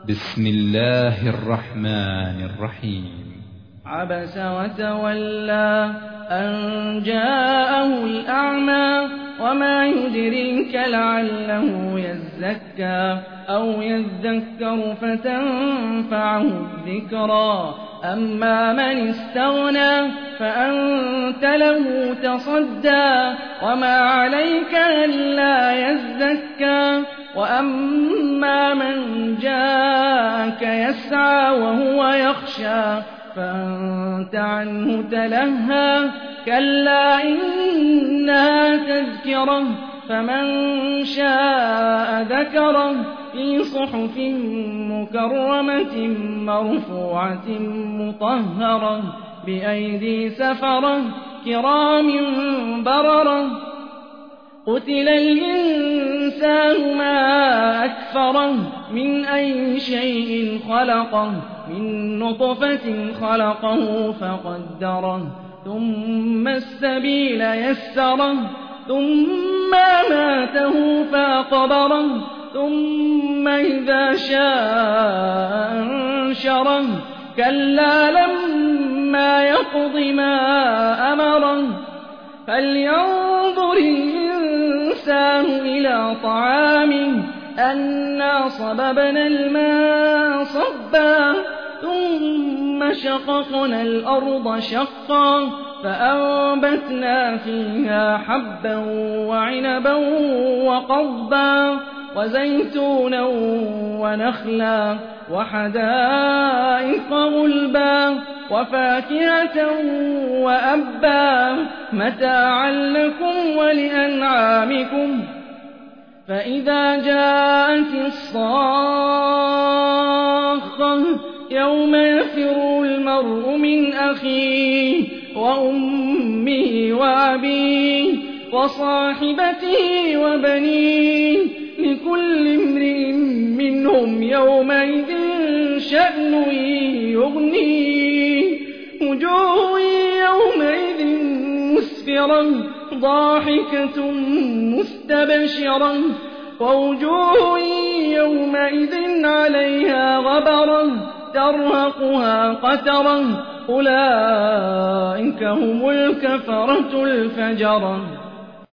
بسم الله الرحمن الرحيم. عبس وتولى أن جاءه الأعمى وما يدريك لعله يزكى أو يذكر فتنفعه الذكرى أما من استغنى فأنت له تصدى وما عليك ألا يزكى وأما من جاءك يسعى وهو يخشى فأنت عنه تلهى كلا إنها تذكرة فمن شاء ذكره في صحف مكرمة مرفوعة مطهرة بأيدي سفرة كرام بررة قتل الإنسان ما أكفره من أي شيء خلقه من نطفة خلقه فقدره ثم السبيل يسره ثم ماته فأقبره ثم إذا شاء أنشره كلا لما يقض ما أمره فلينظر الإنسان إلى طعامه أنا صببنا الماء صبا ثم شققنا الأرض شقا فأنبتنا فيها حبا وعنبا وقضبا وزيتونا ونخلا وحدائق غلبا وفاكهة وأبا متاعا لكم ولأنعامكم فإذا جاءت الصاخة يوم يفر المرء من أخيه وأمه وأبيه وصاحبته وبنيه لكل امرئ منهم يومئذ شأن يغنيه وجوه يومئذ مسفرة ضاحكة مستبشرة ووجوه يومئذ عليها غبرة ترهقها قترة أولئك هم الكفرة الفجرة.